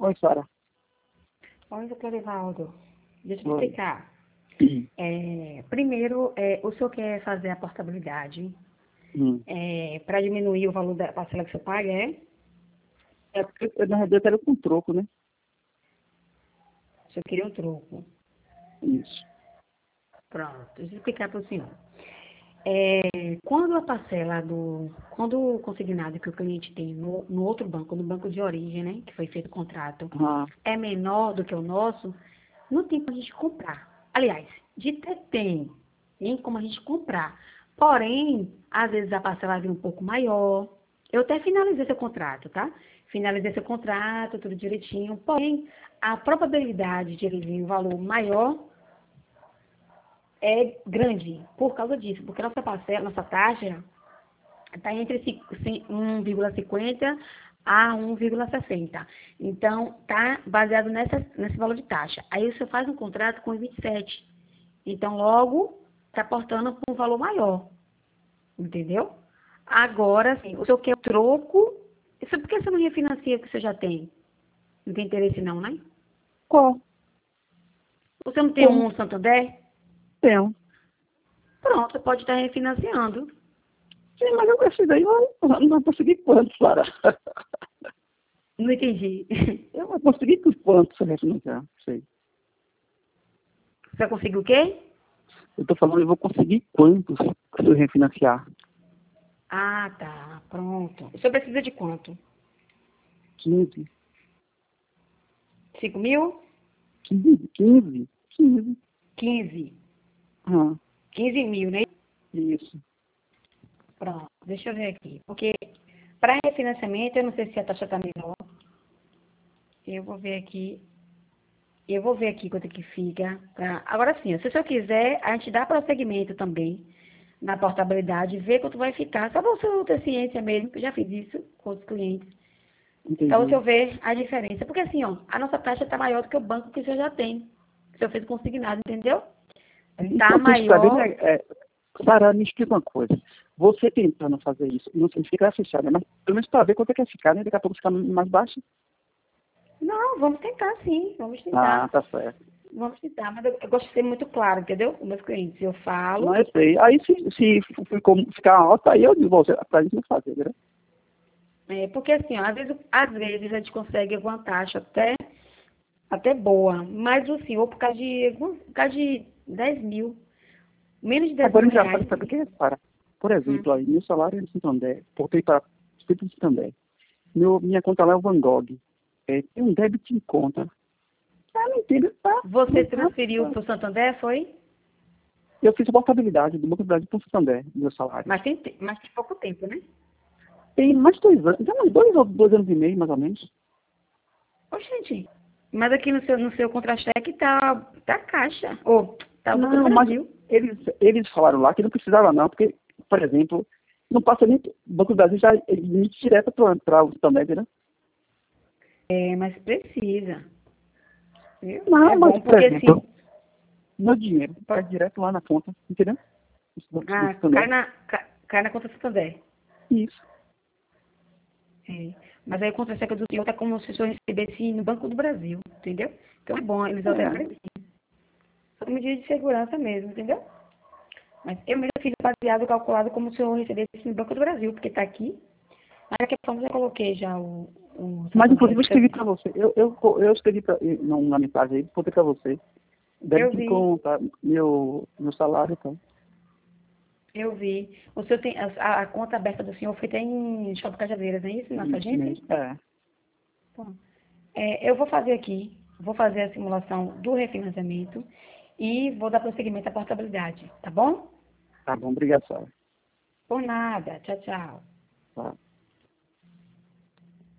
Oi, Sara. Oi, doutor Evaldo. Deixa eu Oi. explicar. Primeiro, o senhor quer fazer a portabilidade Hum. para diminuir o valor da parcela que você paga, é? É porque, na realidade, era com troco, né? O senhor queria um troco. Isso. Pronto, deixa eu explicar para o senhor. Quando a parcela quando o consignado que o cliente tem no outro banco, no banco de origem, né, que foi feito o contrato, Ah, é menor do que o nosso, não tem como a gente comprar. Aliás, de ter tem como a gente comprar. Porém, às vezes a parcela vem um pouco maior. Eu até finalizei seu contrato, tá? Finalizei seu contrato, tudo direitinho. Porém, a probabilidade de ele vir um valor maior é grande por causa disso, porque nossa parcela, nossa taxa está entre 1,50 a 1,60. Então, está baseado nesse valor de taxa. Aí você faz um contrato com 27. Então, logo, está aportando para um valor maior. Entendeu? Agora, sim, o senhor quer o troco. Isso por que você não refinancia o que você já tem? Não tem interesse não, né? qual? Você não tem Como? um Santander? Tenho. Pronto, você pode estar refinanciando. Sim, mas eu esse daí não vai conseguir quanto, Sara? Não entendi. Eu vou conseguir por quanto, se refinanciar? Sei. Você vai conseguir o quê? Eu tô falando, eu vou conseguir quantos se eu refinanciar? Ah, tá. Pronto. O senhor precisa de quanto? 15. 5.000? 15? 15? 15. 15. Ah, 15 mil, né? isso. Pronto. Deixa eu ver aqui. Porque para refinanciamento, eu não sei se a taxa está melhor. Eu vou ver aqui. Eu vou ver aqui quanto é que fica. Agora sim, se o senhor quiser, a gente dá prosseguimento também na portabilidade, ver quanto vai ficar. Só para o senhor ter ciência mesmo, que eu já fiz isso com os clientes. Para o Entendi. senhor ver a diferença. Porque assim, ó, a nossa taxa está maior do que o banco que o senhor já tem. Que o senhor fez consignado, entendeu? Está Importante para mim maior. Sara, me explica uma coisa. Você tentando fazer isso, não significa fechar, né? Mas pelo menos para ver quanto é que vai ficar, né? Daqui a pouco ficar mais baixo. Não, vamos tentar sim, vamos Ah, tentar. tá certo. Vamos tentar, mas eu gosto de ser muito claro, entendeu? Com meus clientes. Eu Não, falo, eu sei. Aí se ficar alto, aí eu digo, você, pra gente não fazer, né? porque assim, ó, às vezes a gente consegue alguma taxa até boa, mas o senhor, por causa de 10 mil, menos de 10 Agora mil engraçado, reais. sabe o que é, Sara? Por Hum. exemplo, aí, meu salário é de Santander, voltei para Espírito de Santander. Minha conta lá é o Van Gogh. Tem um débito em conta. Ah, não entendo, tá? Você Não tá. transferiu para o Santander, foi? Eu fiz a portabilidade do Banco do Brasil para o Santander, meu salário. Mas tem pouco tempo, né? Tem mais 2 anos, já mais 2 anos e meio, mais ou menos. Ô, gente, mas aqui no seu contra-cheque tá caixa, ou tá o Banco do Não, mas Brasil. eles falaram lá que não precisava não, porque, por exemplo, não passa nem. O Banco do Brasil já emite direto para o Santander, né? Mas precisa, viu? É Não, mas, bom por porque exemplo, assim, meu dinheiro cai pode- direto lá na conta, entendeu? Do cai Santander. na conta do Santander. Isso. É. Mas aí o contra-cheque do senhor tá como se o senhor recebesse no Banco do Brasil, entendeu? Então é bom, eles alteram É. certinho. São medidas de segurança mesmo, entendeu? Mas eu mesmo fiz baseado, calculado como se eu recebesse no Banco do Brasil, porque tá aqui. Mas daqui a pouco eu já coloquei já o Mas, inclusive, Santander. eu escrevi para você. Eu escrevi na mensagem aí, botei para você. Eu Deve ter vi, conta, meu salário, então. eu vi. O senhor tem a conta aberta do senhor foi até em Shopping Cajazeiras, não é isso? Nossa Isso agência? mesmo. É. Bom, eu vou fazer aqui, vou fazer a simulação do refinanciamento e vou dar prosseguimento à portabilidade, tá bom? Tá bom, obrigado, Sara. Por nada. Tchau, tchau. Tá.